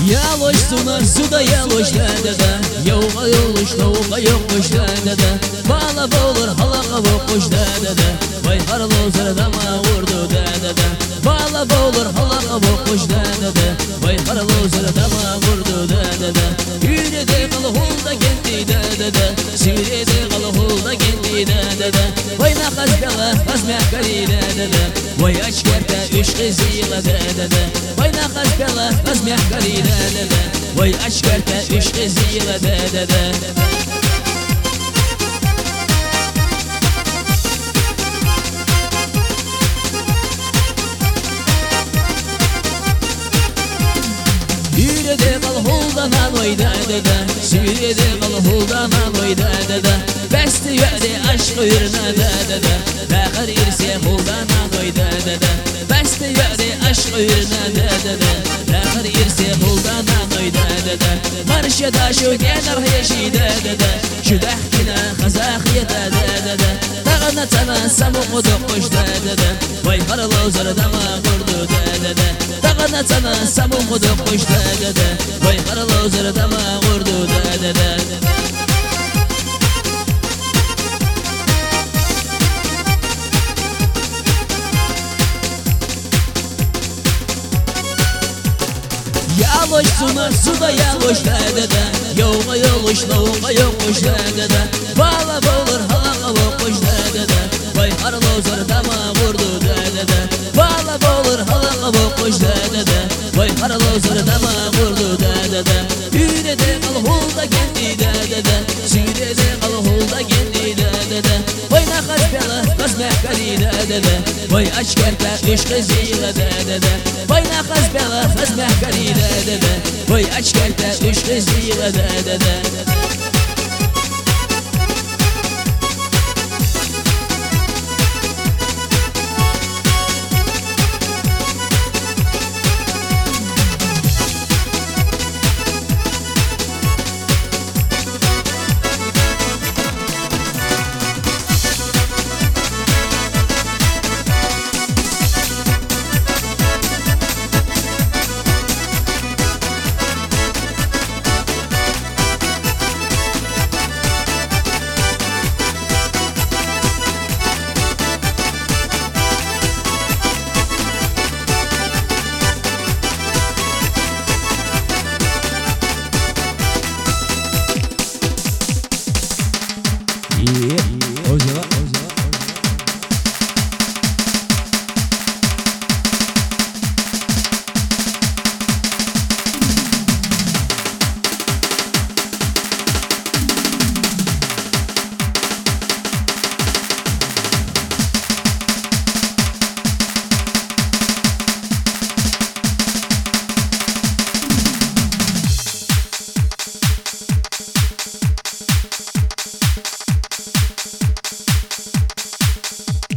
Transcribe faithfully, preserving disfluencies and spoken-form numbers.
Yaloş sunar suda yaloş dede. Yavga yoloş lavga yokuş dede. Bala bolur halaka bokuş dede. Vay harlo zırdama vurdu dede. Bala bolur halaka bokuş dede. Vay harlo zırdama vurdu dede. Yürede kalı hulda geldi dede. Sürede kalı hulda geldi dede. Vay nakas bela azmek kari dede. Vay aç kerte üç kızıyla dede. Vay nakas bela azmek kari dede. Vay aç kerte üç kızıyla dede. Yürede kal huldan aloy dede. Sürede kal huldan aloy dede. Besti yöde aşk uyruna dede. Dağır irse huldan aloy dede. Besti yöde aşk uyruna dede. Dağır irse huldan aloy dede. Marşada şu genar yeşi dede. Şu dehkine kazak yete dede. Dağına tana samu kudukuş dede. Vay harlo zırdama kurdu dede. Dağına tana samu kudukuş dede. Vay harlo zırdama kurdu dede. Yaloş sunar suda yaloş dede. Yavga yoloş lavga yokuş dede. Bala bolur halaka bokuş dede. Vay harlo zırdama vurdu dede. Bala bolur halaka bokuş dede. Vay harlo zırdama vurdu dede. Yürede kal hulda geldi dede. Sürede kal hulda geldi dede. Vay nakas bela kazmek kari dede. Vay aç kerte üç kızıyla dede. Vay nakas bela kazmek kari dede. Vay aç kerte üç kızıyla dede.